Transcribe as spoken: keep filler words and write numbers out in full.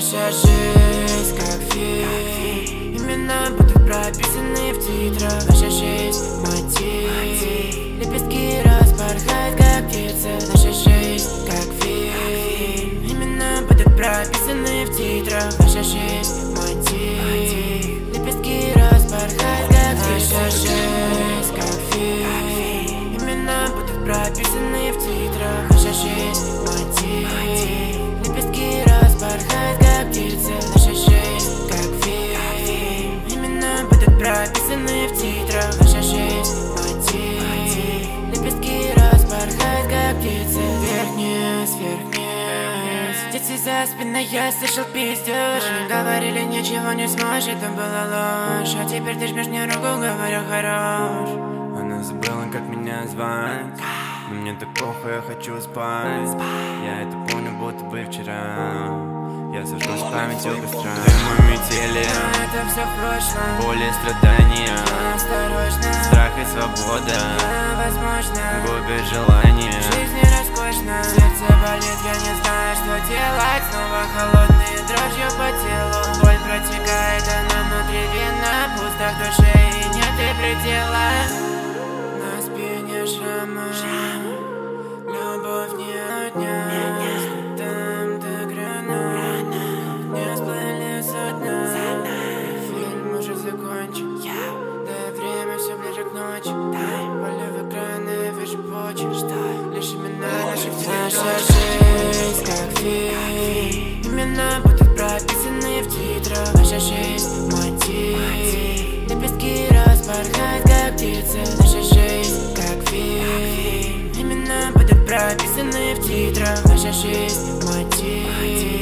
Наша жизнь как фильм, имена будут прописаны в титрах. Наша жизнь мотив, лепестки распорхают как птицы. Наша жизнь как фильм, имена будут прописаны в титрах. Наша жизнь мотив, лепестки распорхают как птицы. Наша жизнь как фильм, имена будут прописаны в титрах. Наша жизнь мотив, лепестки распорхают как птицы. Наша жизнь как фильм, имена будут прописаны в титрах. Наша жизнь мотив, лепестки распорхают как птицы. Вверх-вниз, вверх-вниз, птицы за спиной, я слышал пиздеж. Они говорили, ничего не сможешь, это была ложь. А теперь ты жмешь мне руку, говорю, хорош. Она забыла, как меня звать, но мне так плохо, я хочу спать. Я это помню, будто бы вчера. Я сожгусь в памяти у костра. Дым метели, это все в прошлом. боль и страдания, осторожно, страх и свобода, возможно, губит желание. Жизнь не роскошна, сердце болит, я не знаю, что делать. Снова холодные дрожью по телу, боль протекает, она внутри вена. Пусто в душе и нет и предела. На спине шрамы, любовь не отнять. Там до грана, не сплыли со дна. Фильм уже закончен, да время все ближе к ночи. Поле в экраны, вижу почерк, лишь имена наших цветов. Наша жизнь как фильм, имена будут прописаны в титрах. Наша жизнь мотив, лепестки распорхают как птицы. Наша жизнь как фильм, имена будут прописаны в титрах. Наша жизнь мотив.